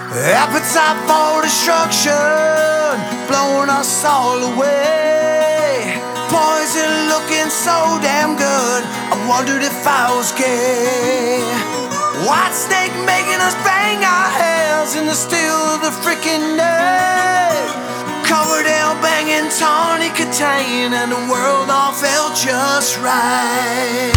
Appetite for destruction, blowing us all away. Poison looking so damn good, I wondered if I was gay. White snake making us bang our heads in the still of the freaking night. Covered in banging tawny Catane, and the world all felt just right.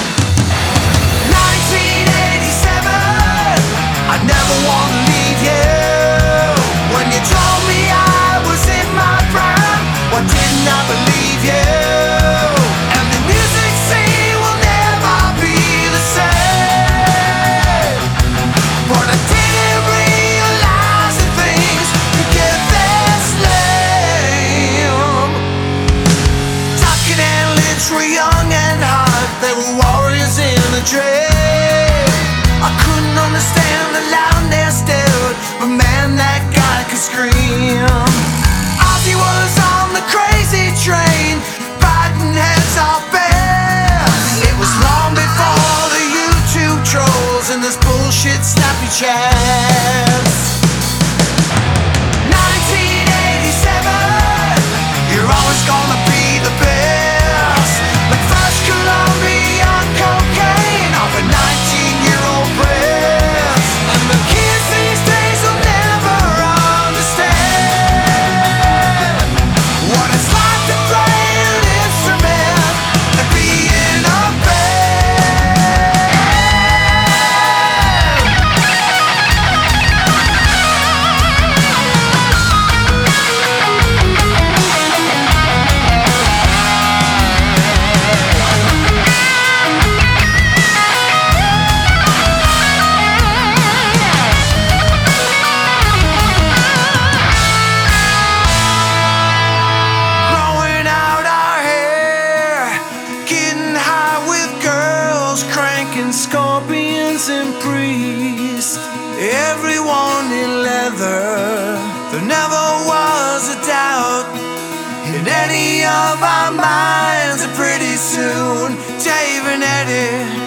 1987, I never want to leave you. When you told me I was in my prime, why didn't I believe you? And the music scene will never be the same. But I didn't realize that things could get this lame. Tucker and Lynch were young and hot, they were warriors in a dream. I couldn't understand the loudness, dude, but man, that guy could scream. Ozzy was on the crazy train, biting heads off bands. It was long before the YouTube trolls and this bullshit snappy chats. 1987, you're always gonna be the best. Like first Colombian cocaine off a 19-year-old breast. And the kids these days will never understand what it's like to play an instrument and be in a band. Growing out our hair, getting high with girls, cranking scorpions and priests. Everyone in leather, there never was a doubt in any of our minds. And pretty soon, Dave and Eddie